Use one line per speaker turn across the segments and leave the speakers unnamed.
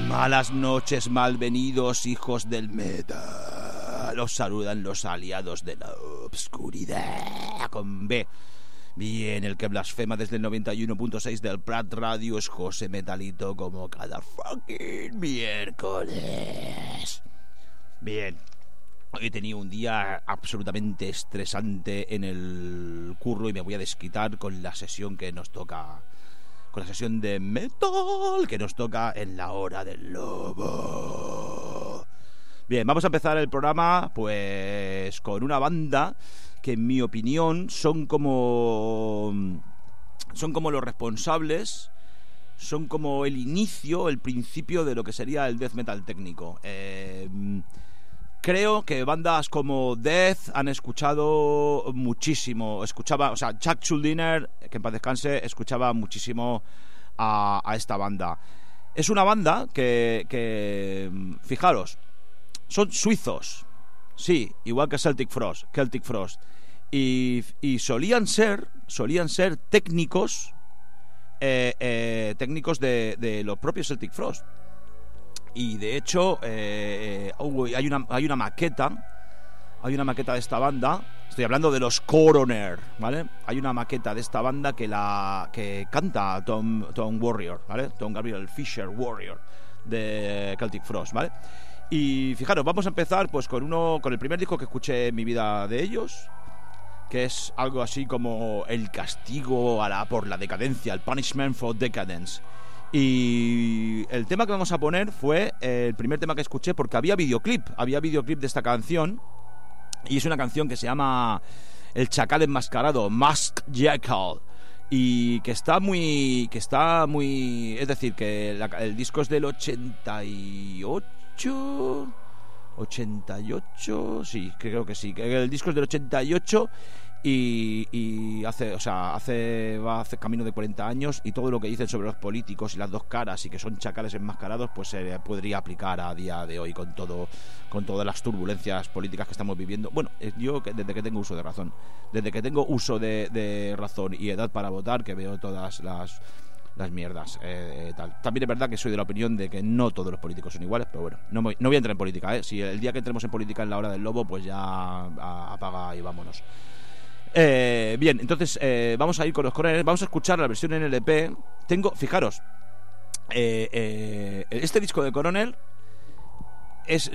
Malas noches, malvenidos hijos del metal. Los saludan los aliados de la obscuridad con B. Bien, el que blasfema desde el 91.6 del Prat Radio es José Metalito, como cada fucking miércoles. Bien, hoy he tenido un día absolutamente estresante en el curro y me voy a desquitar con la sesión que nos toca, con la sesión de metal que nos toca en la hora del lobo. Bien, vamos a empezar el programa pues con una banda que en mi opinión son como los responsables, son como el inicio, el principio de lo que sería el death metal técnico. Creo que bandas como Death han escuchado muchísimo. Chuck Schuldiner, que en paz descanse, escuchaba muchísimo a esta banda. Es una banda que fijaros, son suizos, sí, igual que Celtic Frost. Y solían ser técnicos de los propios Celtic Frost. Y de hecho hay una maqueta de esta banda. Estoy hablando de los Coroner, ¿vale? Hay una maqueta de esta banda que canta Tom Warrior, ¿vale? Tom Gabriel Fisher Warrior de Celtic Frost, ¿vale? Y fijaros, vamos a empezar pues con el primer disco que escuché en mi vida de ellos, que es algo así como el castigo por la decadencia, el punishment for decadence. Y el tema que vamos a poner fue el primer tema que escuché porque había videoclip de esta canción, y es una canción que se llama El Chacal Enmascarado, Masked Jackal, y que está muy, es decir, que el disco es del 88, sí, creo que sí, que el disco es del 88 y va hace camino de 40 años, y todo lo que dicen sobre los políticos y las dos caras y que son chacales enmascarados pues se podría aplicar a día de hoy con todas las turbulencias políticas que estamos viviendo. Bueno, yo desde que tengo uso de razón, y edad para votar, que veo todas las mierdas, tal. También es verdad que soy de la opinión de que no todos los políticos son iguales, pero bueno, no voy a entrar en política, Si el día que entremos en política en la hora del lobo, pues ya apaga y vámonos. Bien, entonces vamos a ir con los Coroner. Vamos a escuchar la versión en LP. Fijaros, este disco de Coroner es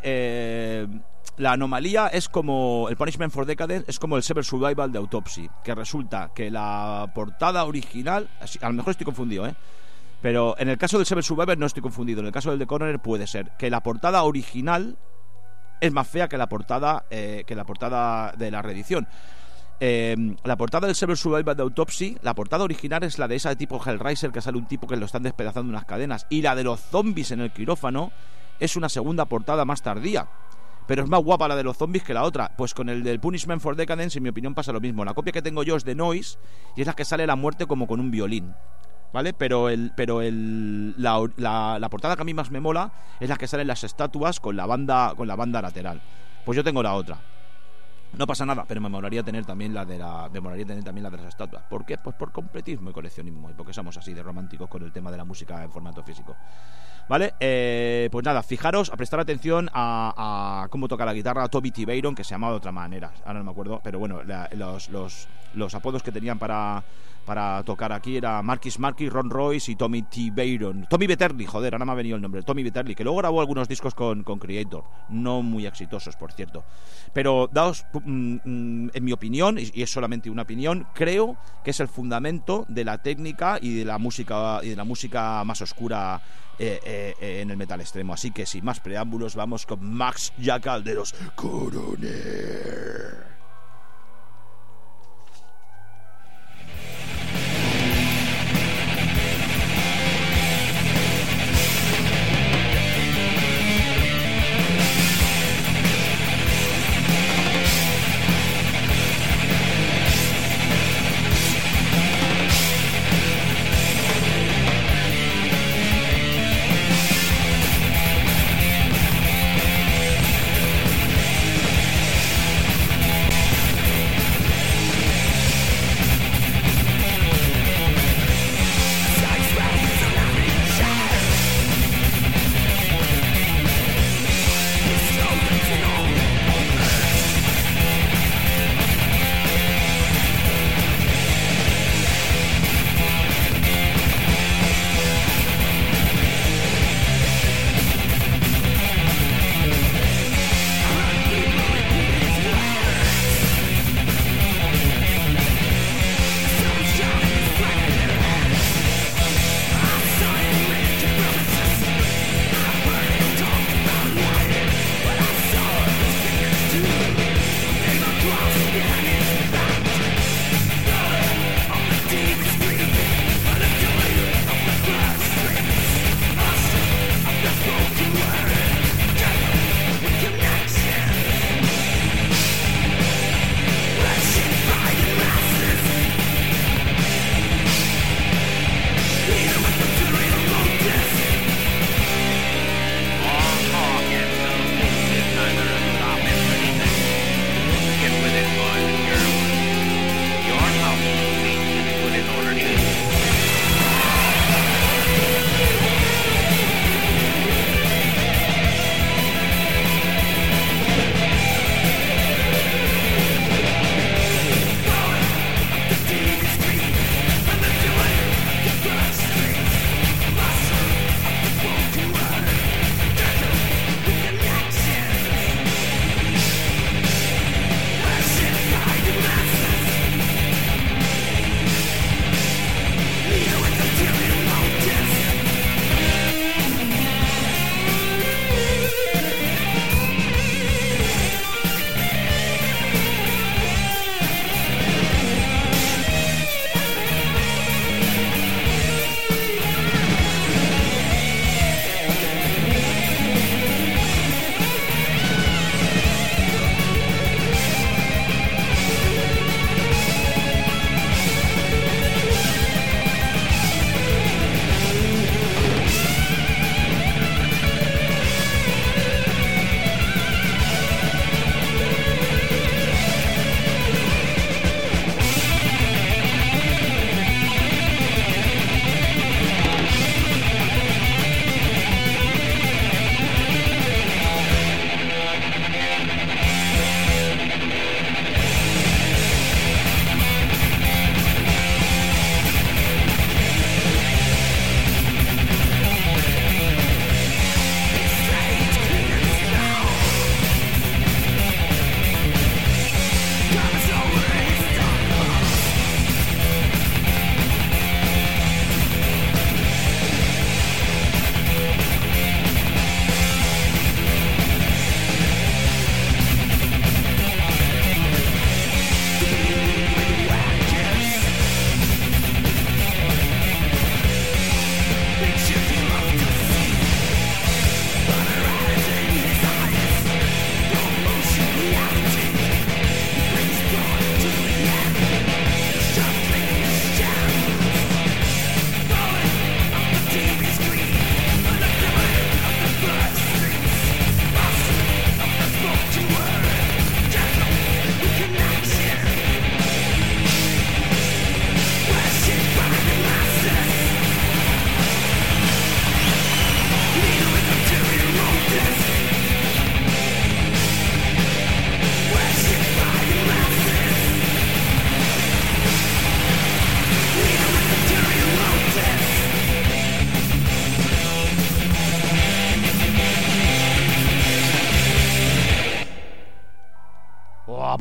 la anomalía, es como el Punishment for Decadence, es como el Sever Survival de Autopsy, que resulta que la portada original, a lo mejor estoy confundido, pero en el caso del Sever Survival no estoy confundido. En el caso del de Coroner puede ser que la portada original es más fea que la portada de la reedición. La portada del Sever Survival de Autopsy, la portada original es la de esa de tipo Hellraiser, que sale un tipo que lo están despedazando unas cadenas, y la de los zombies en el quirófano es una segunda portada más tardía, pero es más guapa la de los zombies que la otra. Pues con el del Punishment for Decadence, en mi opinión, pasa lo mismo. La copia que tengo yo es de Noise, y es la que sale la muerte como con un violín, ¿vale? Pero la portada que a mí más me mola es la que salen las estatuas con la banda lateral. Pues yo tengo la otra. No pasa nada, pero me molaría tener también la de las estatuas. ¿Por qué? Pues por completismo y coleccionismo, y porque somos así de románticos con el tema de la música en formato físico, ¿vale? Pues nada, fijaros, a prestar atención a cómo toca la guitarra Tommy T. Bayron, que se llamaba de otra manera, ahora no me acuerdo, pero bueno, los apodos que tenían para tocar aquí era Marquis, Ron Royce y Tommy T. Bayron. Tommy Vetterli, joder, ahora me ha venido el nombre, Tommy Vetterli, que luego grabó algunos discos con Creator, no muy exitosos, por cierto. Pero en mi opinión, y es solamente una opinión, creo que es el fundamento de la técnica y de la música más oscura en el metal extremo. Así que sin más preámbulos, vamos con Max Jackal de los Coroner.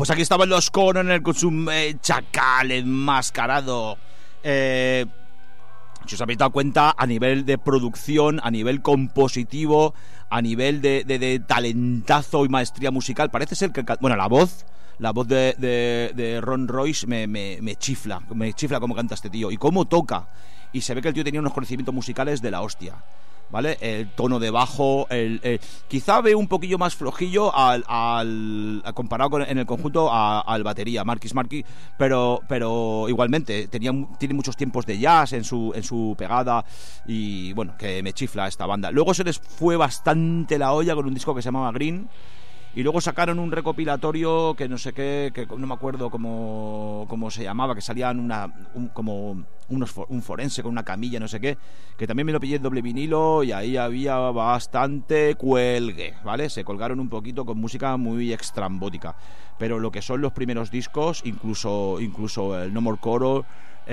Pues aquí estaban los Coroner con su chacal enmascarado. Si os habéis dado cuenta, a nivel de producción, a nivel compositivo, a nivel de talentazo y maestría musical, parece ser que... Bueno, la voz de Ron Royce me chifla cómo canta este tío y cómo toca. Y se ve que el tío tenía unos conocimientos musicales de la hostia, ¿vale? El tono de bajo, quizá ve un poquillo más flojillo comparado en el conjunto al batería, Marquis Marquis, pero igualmente tiene muchos tiempos de jazz en su pegada y bueno, que me chifla esta banda. Luego se les fue bastante la olla con un disco que se llamaba Green. Y luego sacaron un recopilatorio que no sé qué, que no me acuerdo cómo se llamaba, que salían un forense con una camilla, no sé qué, que también me lo pillé en doble vinilo y ahí había bastante cuelgue, ¿vale? Se colgaron un poquito con música muy extrambótica. Pero lo que son los primeros discos, incluso el No More Coro,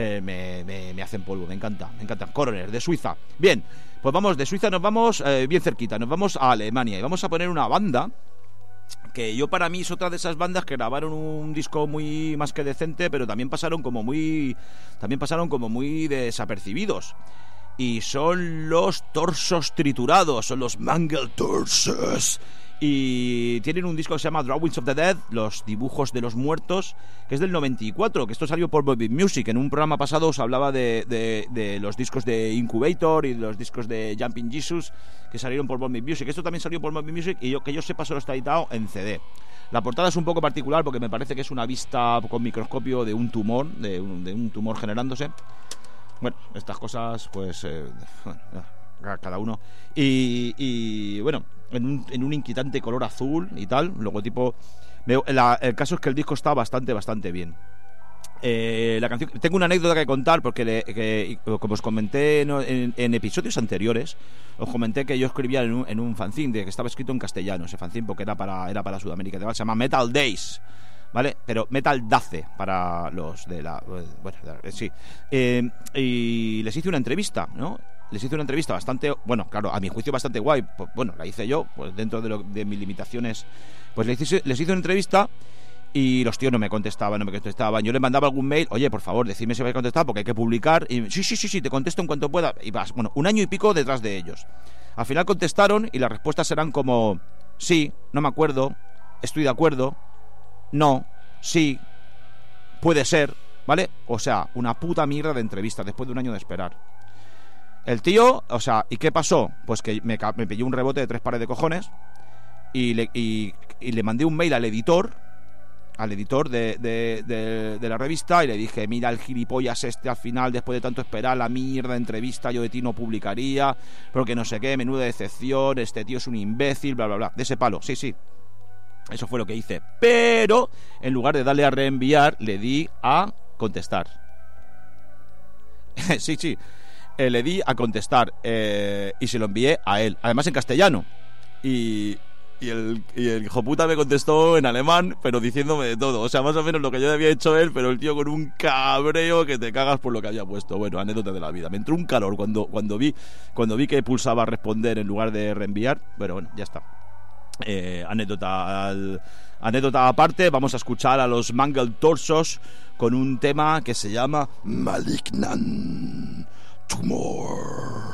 me hacen polvo, me encantan. Coroner, de Suiza. Bien, pues vamos, de Suiza nos vamos bien cerquita, nos vamos a Alemania y vamos a poner una banda que yo para mí es otra de esas bandas que grabaron un disco muy más que decente, pero también pasaron como muy desapercibidos. Y son los Torsos Triturados, son los Mangled Torsos. Y tienen un disco que se llama Drawings of the Dead, los dibujos de los muertos, que es del 94, que esto salió por Moby Music. En un programa pasado os hablaba de los discos de Incubator y de los discos de Jumping Jesus, que salieron por Moby Music. Esto también salió por Moby Music y que yo sepa solo está editado en CD. La portada es un poco particular porque me parece que es una vista con microscopio de un tumor, de un tumor generándose. Bueno, estas cosas pues cada uno. Y bueno, en un inquietante color azul y tal, logotipo. El caso es que el disco está bastante bien. La canción, tengo una anécdota que contar porque como os comenté en episodios anteriores, os comenté que yo escribía en un fanzine que estaba escrito en castellano, ese fanzine, porque era para Sudamérica, se llama Metal Days, ¿vale? Pero Metal Dace para los de la... Bueno, sí. Y les hice una entrevista, ¿no? Les hice una entrevista bastante, bueno, claro, a mi juicio bastante guay. Pues, bueno, la hice yo, pues dentro de mis limitaciones. Pues les hice una entrevista y los tíos no me contestaban. Yo les mandaba algún mail, oye, por favor, decidme si vais a contestar porque hay que publicar. Y sí, te contesto en cuanto pueda. Y vas, bueno, 1 año y pico detrás de ellos. Al final contestaron y las respuestas eran como: sí, no me acuerdo, estoy de acuerdo, no, sí, puede ser, ¿vale? O sea, una puta mierda de entrevista después de 1 año de esperar. El tío, o sea, ¿y qué pasó? Pues que me pilló un rebote de 3 pares de cojones y le mandé un mail al editor de la revista y le dije: mira, el gilipollas al final, después de tanto esperar la mierda de entrevista, yo de ti no publicaría, porque no sé qué, menuda decepción, este tío es un imbécil, bla, bla, bla. De ese palo, sí. Eso fue lo que hice. Pero, en lugar de darle a reenviar, le di a contestar. Sí. Le di a contestar y se lo envié a él, además en castellano, y el hijo puta me contestó en alemán, pero diciéndome de todo, o sea, más o menos lo que yo había hecho él, pero el tío con un cabreo que te cagas por lo que había puesto. Bueno, anécdota de la vida. Me entró un calor cuando vi que pulsaba responder en lugar de reenviar, pero bueno, ya está. Anécdota aparte. Vamos a escuchar a los Mangled Torsos con un tema que se llama Malignant Tumor.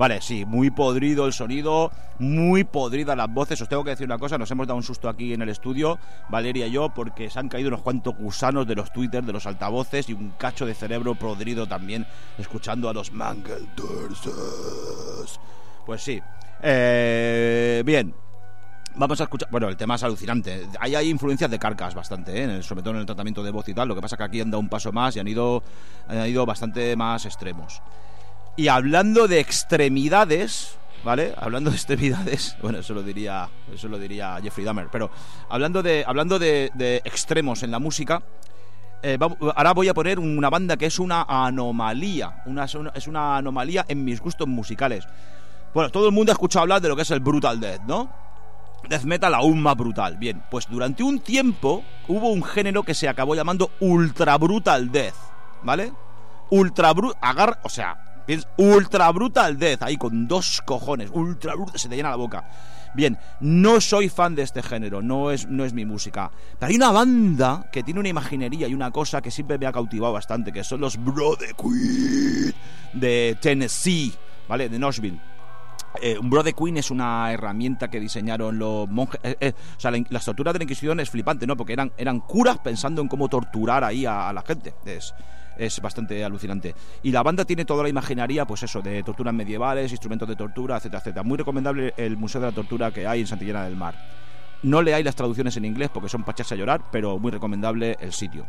Vale, sí, muy podrido el sonido, muy podridas las voces. Os tengo que decir una cosa, nos hemos dado un susto aquí en el estudio, Valeria y yo, porque se han caído unos cuantos gusanos de los Twitter, de los altavoces, y un cacho de cerebro podrido también, escuchando a los Mangelturses. Pues sí. Bien. Vamos a escuchar... Bueno, el tema es alucinante. Hay influencias de Carcass bastante, sobre todo en el tratamiento de voz y tal. Lo que pasa es que aquí han dado un paso más y han ido bastante más extremos. Y hablando de extremidades, ¿vale? Hablando de extremidades... Bueno, eso lo diría Jeffrey Dahmer. Pero hablando de extremos en la música... ahora voy a poner una banda que es una anomalía. Es una anomalía en mis gustos musicales. Bueno, todo el mundo ha escuchado hablar de lo que es el Brutal Death, ¿no? Death metal aún más brutal. Bien, pues durante un tiempo hubo un género que se acabó llamando Ultra Brutal Death, ¿vale? Ultra Brutal Death, ahí con 2 cojones. Ultra Brutal, se te llena la boca. Bien, no soy fan de este género, no es mi música. Pero hay una banda que tiene una imaginería y una cosa que siempre me ha cautivado bastante, que son los Brother Queen de Tennessee, ¿vale? De Nashville. Un Brother Queen es una herramienta que diseñaron los monjes. O sea, las torturas de la Inquisición es flipante, ¿no? Porque eran curas pensando en cómo torturar ahí a la gente. Es bastante alucinante. Y la banda tiene toda la imaginaria, pues eso, de torturas medievales, instrumentos de tortura, etcétera, etcétera. Muy recomendable el Museo de la Tortura que hay en Santillana del Mar. No leáis las traducciones en inglés porque son para echarse a llorar, pero muy recomendable el sitio.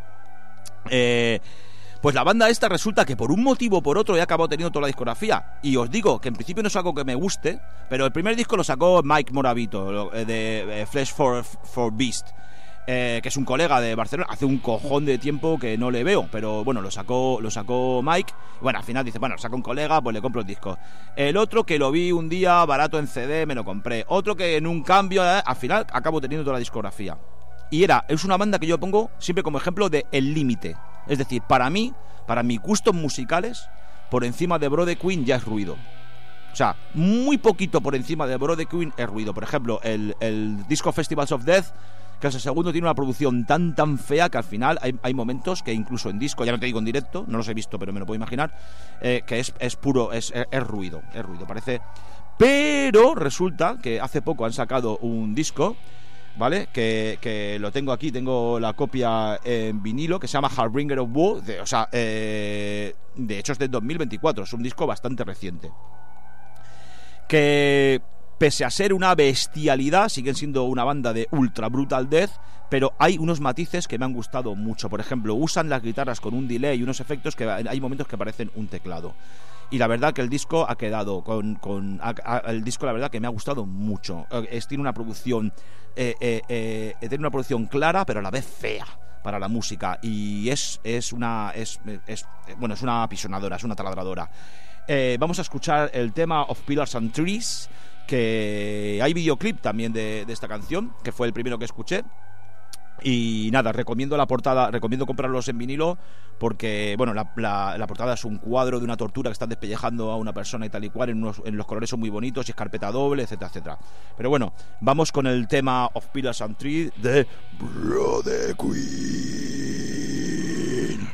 Pues la banda esta resulta que por un motivo o por otro he acabado teniendo toda la discografía. Y os digo que en principio no es algo que me guste, pero el primer disco lo sacó Mike Moravito, de Flesh for Beast, que es un colega de Barcelona. Hace un cojón de tiempo que no le veo, pero bueno, lo sacó Mike. Bueno, al final dice, bueno, saca un colega, pues le compro el disco. El otro que lo vi un día barato en CD, me lo compré. Otro que en un cambio, al final acabo teniendo toda la discografía. Y es una banda que yo pongo siempre como ejemplo de el límite. Es decir, para mis gustos musicales, por encima de Brother Queen ya es ruido. O sea, muy poquito por encima de Brother Queen es ruido. Por ejemplo, el disco Festivals of Death, que es el segundo, tiene una producción tan fea que al final hay momentos que incluso en disco, ya no te digo en directo, no los he visto pero me lo puedo imaginar, que es puro, es ruido, parece. Pero resulta que hace poco han sacado un disco, ¿vale? Que lo tengo aquí, tengo la copia en vinilo, que se llama Harbinger of Woe, de hecho es del 2024, es un disco bastante reciente. Que pese a ser una bestialidad, siguen siendo una banda de Ultra Brutal Death, pero hay unos matices que me han gustado mucho. Por ejemplo, usan las guitarras con un delay y unos efectos que hay momentos que parecen un teclado. Y la verdad que el disco ha quedado el disco, la verdad que me ha gustado mucho. Tiene una producción clara, pero a la vez fea para la música, y es una apisonadora, es una taladradora. Vamos a escuchar el tema Of Pillars and Trees, que hay videoclip también de esta canción, que fue el primero que escuché. Y nada, recomiendo la portada, recomiendo comprarlos en vinilo, porque bueno, la portada es un cuadro de una tortura que están despellejando a una persona y tal y cual, en los colores son muy bonitos y es carpeta doble, etcétera, etcétera. Pero bueno, vamos con el tema Of Pillars and Trees de Brother Queen.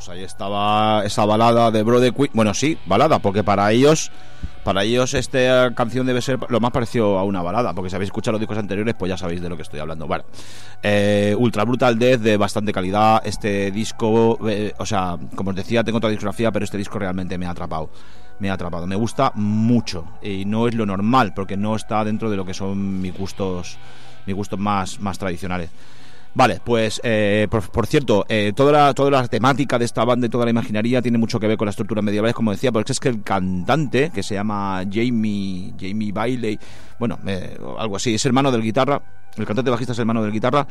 pues ahí estaba esa balada de Brother Queen. Bueno, sí, balada, porque para ellos esta canción debe ser lo más parecido a una balada, porque si habéis escuchado los discos anteriores, pues ya sabéis de lo que estoy hablando. Bueno, Ultra Brutal Death, de bastante calidad. Este disco, o sea, como os decía, tengo otra discografía, pero este disco realmente me ha atrapado. Me gusta mucho, y no es lo normal, porque no está dentro de lo que son mis gustos más tradicionales. Vale, pues por cierto, toda la temática de esta banda y toda la imaginería tiene mucho que ver con las estructuras medievales, como decía, porque es que el cantante, que se llama Jamie Bailey, bueno, algo así, es hermano del guitarra, el cantante bajista es hermano del guitarra,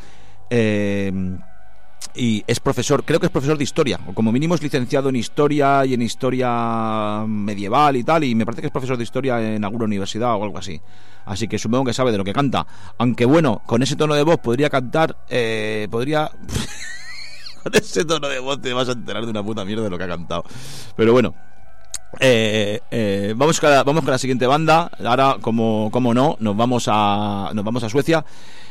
y es profesor, creo que es profesor de historia, o como mínimo es licenciado en historia y en historia medieval y tal, y me parece que es profesor de historia en alguna universidad o algo así. Así que supongo que sabe de lo que canta. Aunque bueno, con ese tono de voz podría cantar, con ese tono de voz te vas a enterar de una puta mierda de lo que ha cantado. Pero bueno, vamos con la siguiente banda. Ahora, como no, nos vamos a Suecia.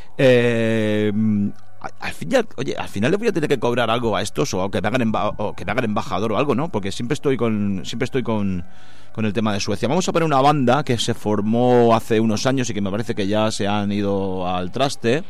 Al final le voy a tener que cobrar algo a estos, o que me hagan embajador o algo, ¿no? Porque siempre estoy con el tema de Suecia. Vamos a poner una banda que se formó hace unos años y que me parece que ya se han ido al traste,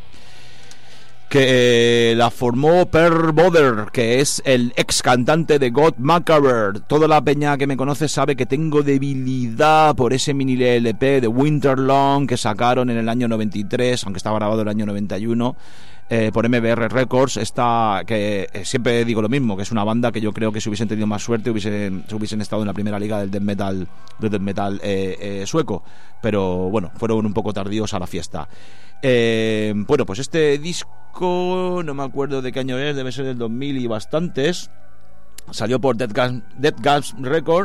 que la formó Per Boder, que es el ex cantante de God Macabre. Toda la peña que me conoce sabe que tengo debilidad por ese mini LP de Winterlong que sacaron en el año 93, aunque estaba grabado en el año 91, por MBR Records. Que siempre digo lo mismo, que es una banda que yo creo que si hubiesen tenido más suerte hubiesen estado en la primera liga del death metal sueco, pero bueno, fueron un poco tardíos a la fiesta. Bueno, pues este disco no me acuerdo de qué año es, debe ser del 2000 y bastantes. Salió por Death Gasp Record.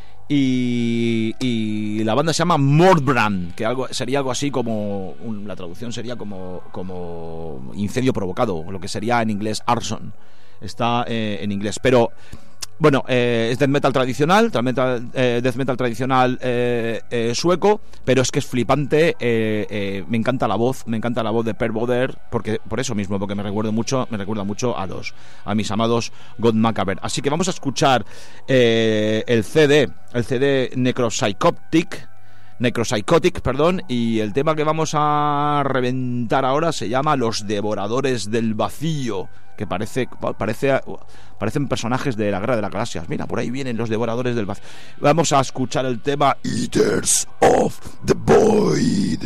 Y la banda se llama Mordbrand, que sería algo así como la traducción sería como incendio provocado, lo que sería en inglés arson. Está en inglés, pero bueno, es death metal tradicional, death metal tradicional sueco, pero es que es flipante. Me encanta la voz de Per Boder, por eso mismo, porque me recuerda mucho a mis amados God Macabre. Así que vamos a escuchar el CD Necropsychotic, y el tema que vamos a reventar ahora se llama Los Devoradores del Vacío, que parecen personajes de la Guerra de las Galaxias. Mira, por ahí vienen los Devoradores del Vacío. Vamos a escuchar el tema Eaters of the Void.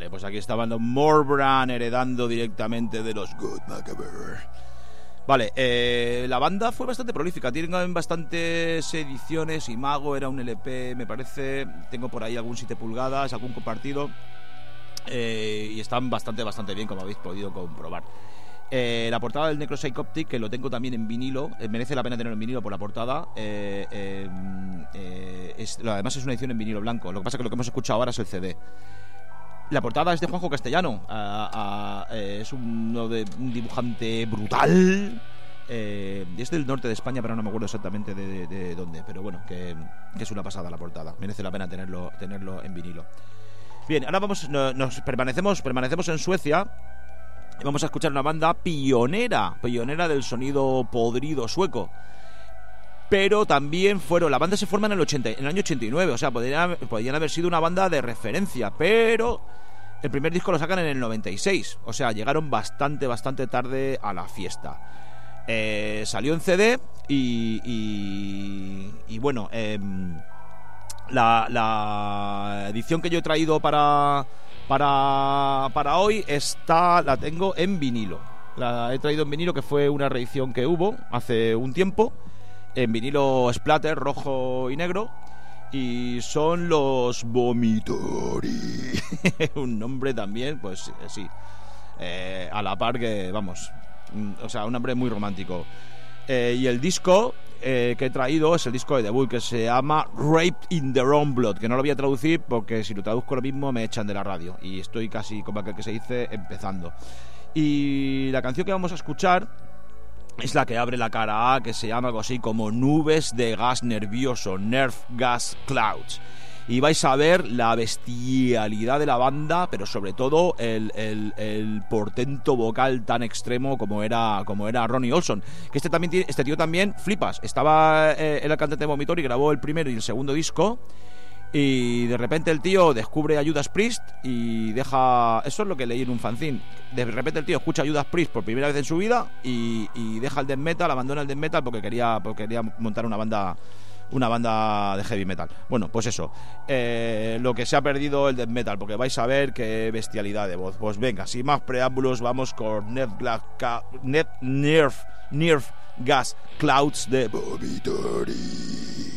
pues aquí estaban los Morbran heredando directamente de los Good Macabre. Vale, la banda fue bastante prolífica, tienen bastantes ediciones. Imago era un LP, me parece. Tengo por ahí algún 7 pulgadas, algún compartido. Y están bastante bien, como habéis podido comprobar. La portada del Necropsych Optic, que lo tengo también en vinilo, merece la pena tenerlo en vinilo por la portada. Además es una edición en vinilo blanco. Lo que pasa es que lo que hemos escuchado ahora es el CD. La portada es de Juanjo Castellano. Es un dibujante brutal. Es del norte de España, pero no me acuerdo exactamente de dónde. Pero bueno, que es una pasada la portada. Merece la pena tenerlo en vinilo. Bien, ahora permanecemos en Suecia. Y vamos a escuchar una banda pionera del sonido podrido sueco. Pero también la banda se forma en el año 89, o sea, podrían haber sido una banda de referencia, pero el primer disco lo sacan en el 96, o sea, llegaron bastante tarde a la fiesta. Salió en CD y bueno, la edición que yo he traído para hoy la tengo en vinilo. La he traído en vinilo, que fue una reedición que hubo hace un tiempo, en vinilo splatter, rojo y negro. Y son los Vomitori. Un nombre también, pues sí, a la par que, vamos, o sea, un nombre muy romántico. Y el disco que he traído es el disco de debut, que se llama Raped in Their Own Blood, que no lo voy a traducir porque si lo traduzco lo mismo me echan de la radio, y estoy casi, como aquel que se dice, empezando. Y la canción que vamos a escuchar es la que abre la cara A, que se llama algo así como Nubes de Gas Nervioso, Nerve Gas Clouds. Y vais a ver la bestialidad de la banda, pero sobre todo el portento vocal tan extremo como era Ronnie Olson. Que este tío también flipas. Era el cantante de Vomitori y grabó el primero y el segundo disco. Y de repente el tío descubre a Judas Priest y deja... Eso es lo que leí en un fanzine. De repente el tío escucha a Judas Priest por primera vez en su vida y deja el death metal, abandona el death metal porque quería montar una banda de heavy metal. Bueno, pues eso, lo que se ha perdido el death metal, porque vais a ver qué bestialidad de voz. Pues venga, sin más preámbulos, vamos con Nerve Gas Clouds de Vomitori.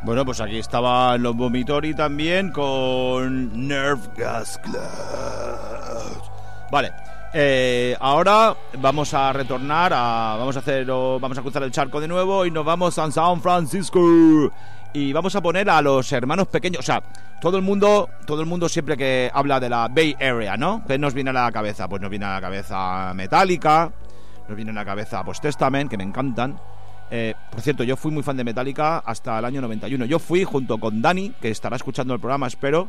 Bueno, pues aquí estaban los Vomitori también con Nerve Gas Cloud. Vale. Ahora vamos a retornar vamos a cruzar el charco de nuevo y nos vamos a San Francisco y vamos a poner a los hermanos pequeños. O sea, todo el mundo siempre que habla de la Bay Area, ¿no? ¿Qué nos viene a la cabeza? Pues nos viene a la cabeza Metallica, nos viene a la cabeza pues Testament, que me encantan. Por cierto, yo fui muy fan de Metallica hasta el año 91. Yo fui junto con Dani, que estará escuchando el programa, espero.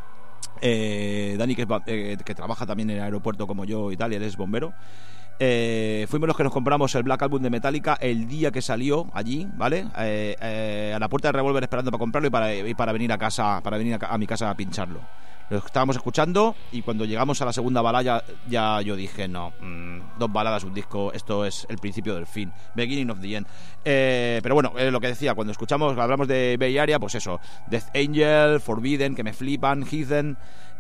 Dani, que trabaja también en el aeropuerto como yo y tal, y él es bombero. Fuimos los que nos compramos el Black Album de Metallica el día que salió allí, ¿vale? A la puerta de Revolver esperando para comprarlo y para venir a mi casa a pincharlo. Lo estábamos escuchando y cuando llegamos a la segunda balada ya yo dije, no, 2 baladas, un disco, esto es el principio del fin, beginning of the end. Pero bueno, lo que decía, cuando hablamos de Bay Area, pues eso, Death Angel, Forbidden, que me flipan, Heathen,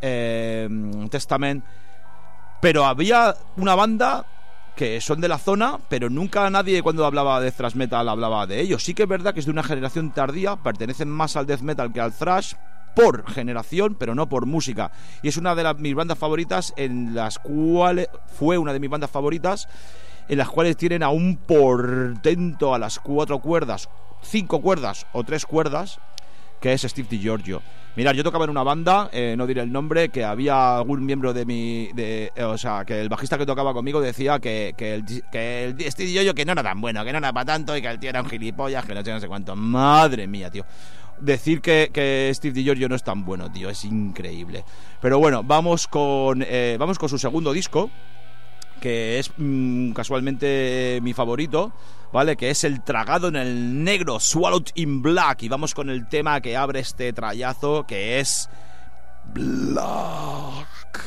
Testament. Pero había una banda que son de la zona, pero nunca nadie cuando hablaba de thrash metal hablaba de ellos. Sí que es verdad que es de una generación tardía, pertenecen más al death metal que al thrash, por generación, pero no por música. Y es una de mis bandas favoritas, fue una de mis bandas favoritas, en las cuales tienen a un portento a las 4 cuerdas, 5 cuerdas o 3 cuerdas, que es Steve DiGiorgio. Mirad, yo tocaba en una banda, no diré el nombre, que había algún miembro o sea, que el bajista que tocaba conmigo decía que el Steve DiGiorgio que no era tan bueno, que no era para tanto, y que el tío era un gilipollas, que no sé cuánto. Madre mía, tío. Decir que Steve DiGiorgio no es tan bueno, tío, es increíble. Pero bueno, vamos con su segundo disco, que es casualmente mi favorito, ¿vale? Que es El Tragado en el Negro, Swallowed in Black. Y vamos con el tema que abre este trayazo, que es Black.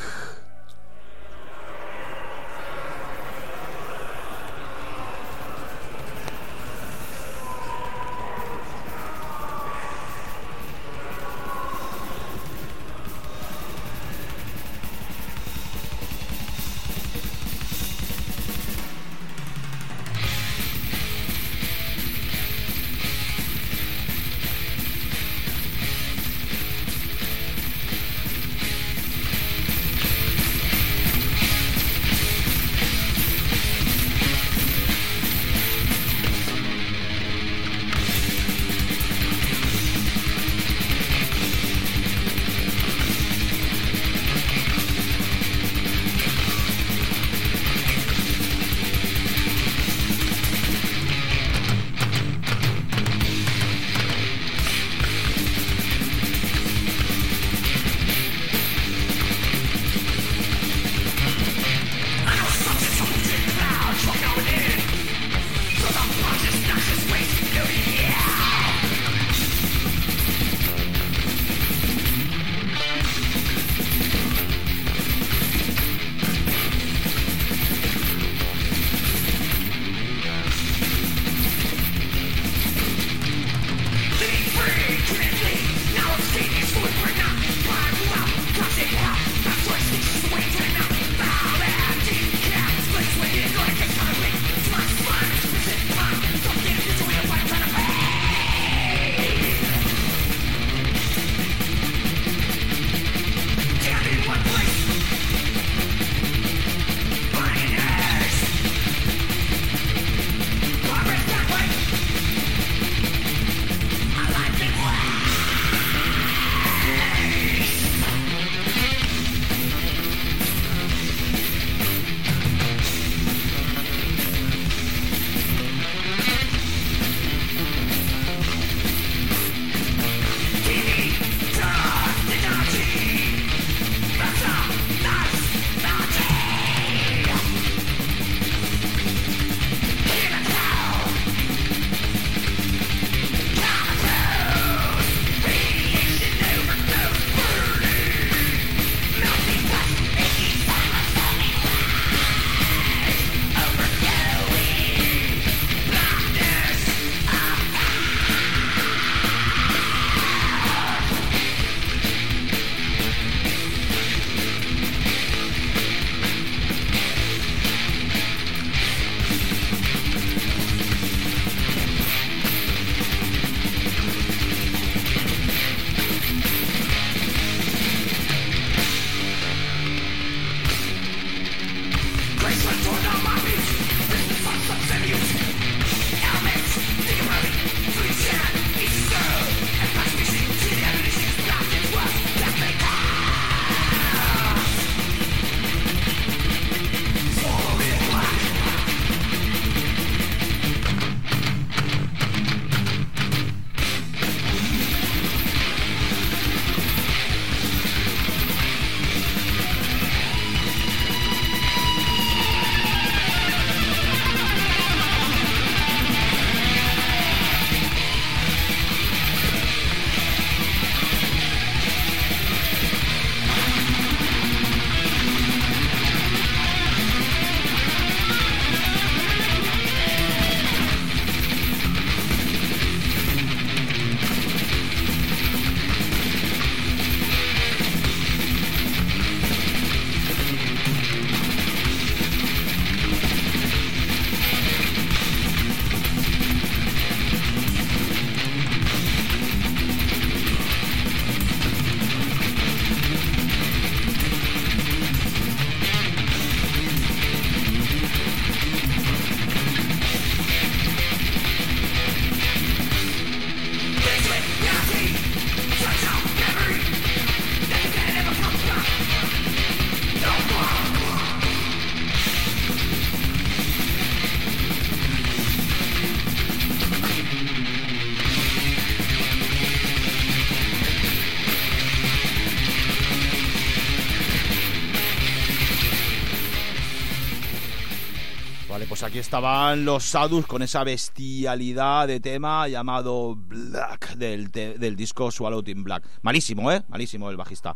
pues aquí estaban los Sadus con esa bestialidad de tema llamado Black del disco Swallowed in Black. Malísimo, malísimo el bajista.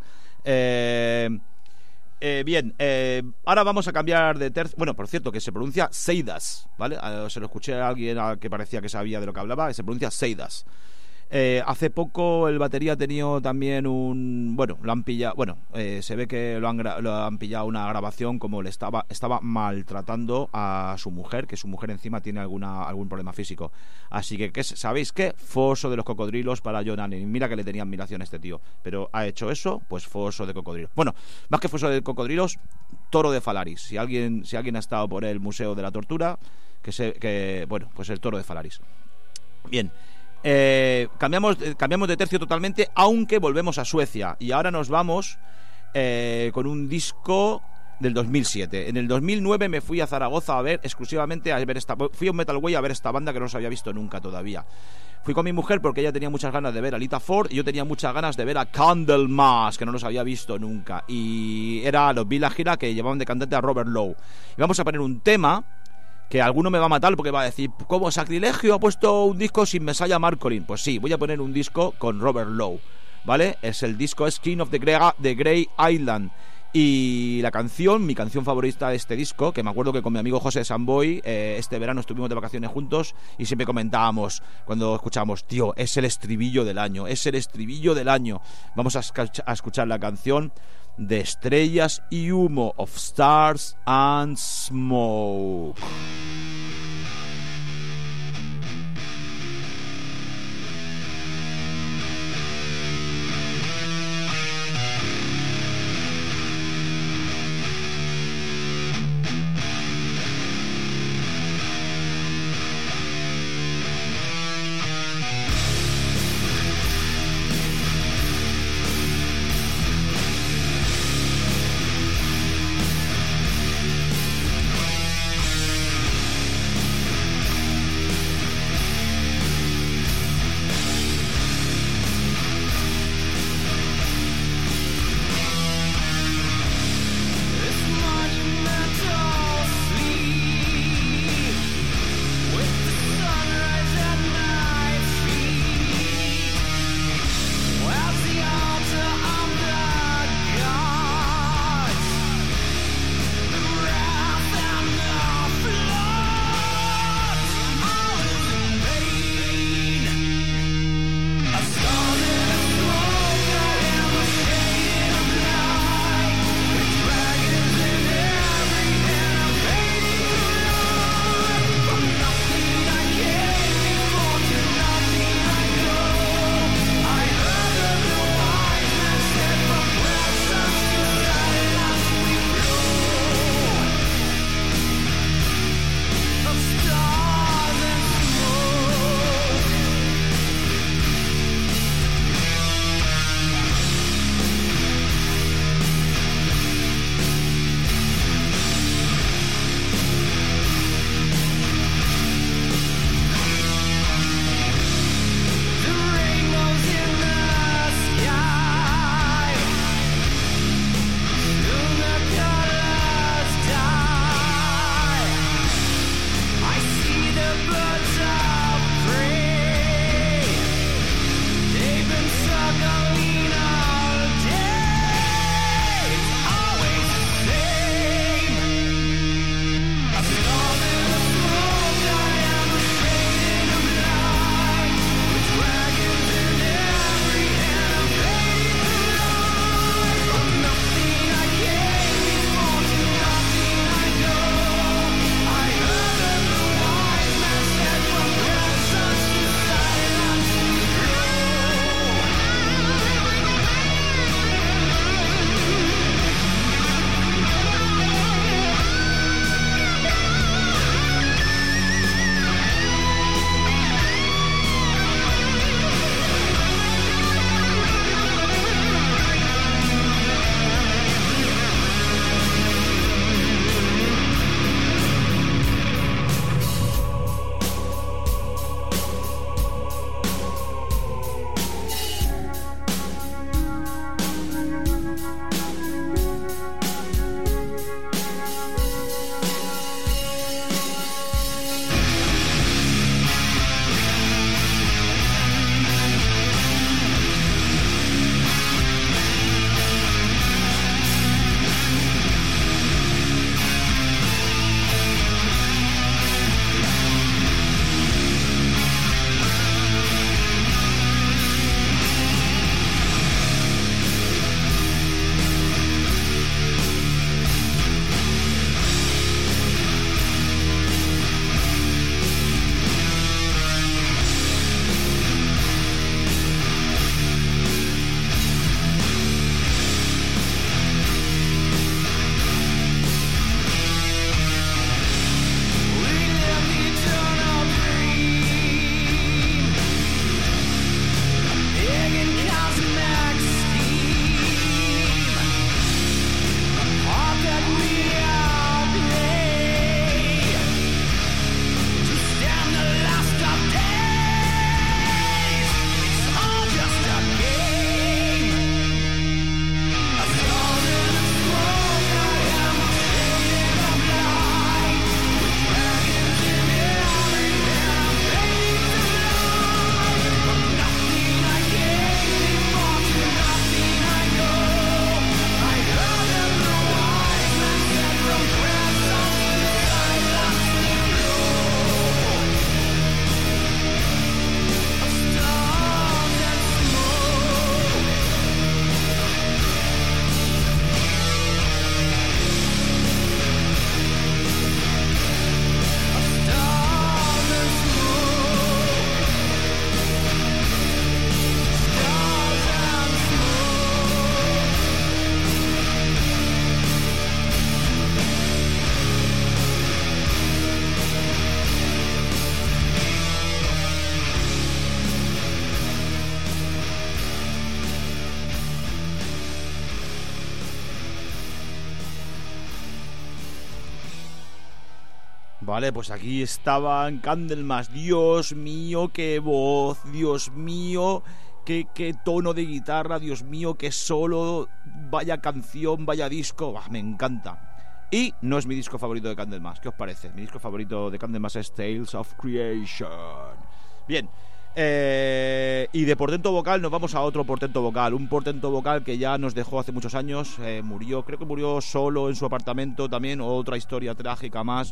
Bien, ahora vamos a cambiar de tercio. Bueno, por cierto, que se pronuncia Seidas, ¿vale? Se lo escuché a alguien que parecía que sabía de lo que hablaba, que se pronuncia Seidas. Hace poco el batería ha tenido también lo han pillado, se ve que lo han pillado una grabación como le estaba maltratando a su mujer, que su mujer encima tiene algún problema físico. Así que ¿sabéis qué? Foso de los cocodrilos para John Allen. Mira que le tenía admiración a este tío, pero ha hecho eso, pues foso de cocodrilos. Bueno, más que foso de cocodrilos, toro de Falaris. Si alguien ha estado por el Museo de la Tortura, pues el toro de Falaris. Bien. Cambiamos de tercio totalmente, aunque volvemos a Suecia y ahora nos vamos con un disco del 2007. En el 2009 me fui a Zaragoza exclusivamente a ver fui a un Metal Way a ver esta banda que no se había visto nunca todavía. Fui con mi mujer porque ella tenía muchas ganas de ver a Lita Ford y yo tenía muchas ganas de ver a Candlemas, que no los había visto nunca, y era los vi la gira que llevaban de cantante a Robert Lowe. Y vamos a poner un tema que alguno me va a matar porque va a decir, ¿cómo sacrilegio ha puesto un disco sin Messiah Marcolin? Pues sí, voy a poner un disco con Robert Lowe, ¿vale? El disco es King of the Grey Island. Y la canción, mi canción favorita de este disco, que me acuerdo que con mi amigo José Samboy este verano estuvimos de vacaciones juntos y siempre comentábamos cuando escuchábamos, tío, es el estribillo del año. Vamos a escuchar la canción de Estrellas y Humo, of Stars and Smoke. Vale, pues aquí estaban Candlemas. Dios mío, qué voz. Dios mío, qué tono de guitarra. Dios mío, qué solo. Vaya canción, vaya disco. Me encanta. Y no es mi disco favorito de Candlemas. ¿Qué os parece? Mi disco favorito de Candlemas es Tales of Creation. Bien. Y de portento vocal nos vamos a otro portento vocal. Un portento vocal que ya nos dejó hace muchos años. Murió, creo que murió solo en su apartamento también. Otra historia trágica más.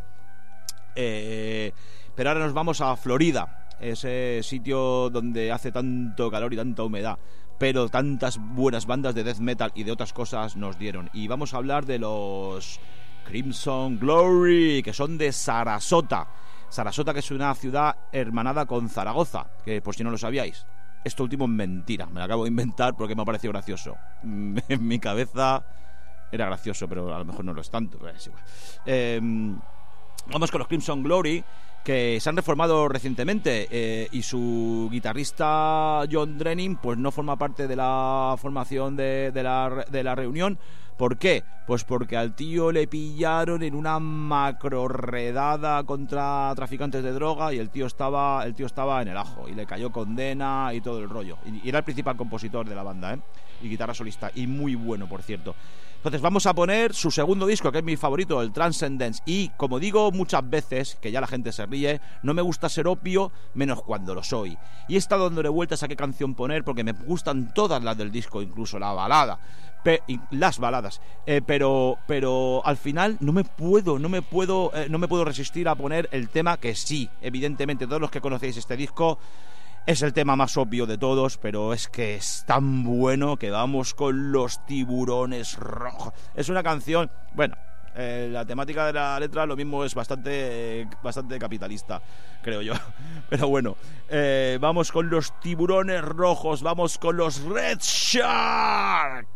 Pero ahora nos vamos a Florida, ese sitio donde hace tanto calor y tanta humedad, pero tantas buenas bandas de death metal y de otras cosas nos dieron. Y vamos a hablar de los Crimson Glory, que son de Sarasota. Sarasota, que es una ciudad hermanada con Zaragoza, que por si no lo sabíais. Esto último es mentira, me lo acabo de inventar porque me ha parecido gracioso. En mi cabeza era gracioso, pero a lo mejor no lo es tanto, pero es igual. Vamos con los Crimson Glory, que se han reformado recientemente, y su guitarrista John Drenning pues no forma parte de la formación de la reunión. ¿Por qué? Pues porque al tío le pillaron en una macro redada contra traficantes de droga y el tío estaba en el ajo y le cayó condena y todo el rollo. Y era el principal compositor de la banda, y guitarra solista, y muy bueno, por cierto. Entonces vamos a poner su segundo disco, que es mi favorito, el Transcendence. Y como digo muchas veces, que ya la gente se ríe, no me gusta ser obvio, menos cuando lo soy. Y he estado dándole vueltas a qué canción poner, porque me gustan todas las del disco, incluso la balada, las baladas. Pero al final no me puedo resistir a poner el tema que sí, evidentemente todos los que conocéis este disco, es el tema más obvio de todos, pero es que es tan bueno que vamos con los Tiburones Rojos. Es una canción, bueno, la temática de la letra lo mismo, es bastante capitalista, creo yo. Pero bueno, vamos con los Tiburones Rojos, vamos con los Red Shark.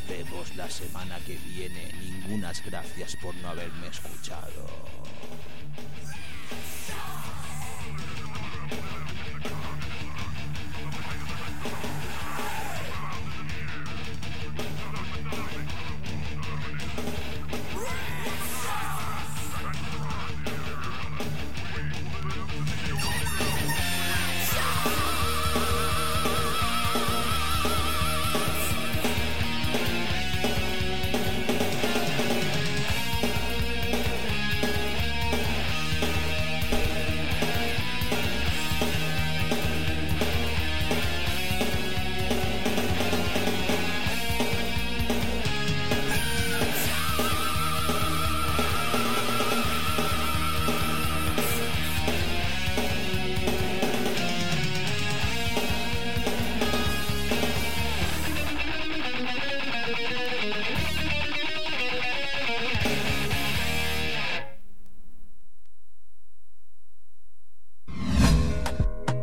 vemos la semana que viene. Ningunas gracias por no haberme escuchado.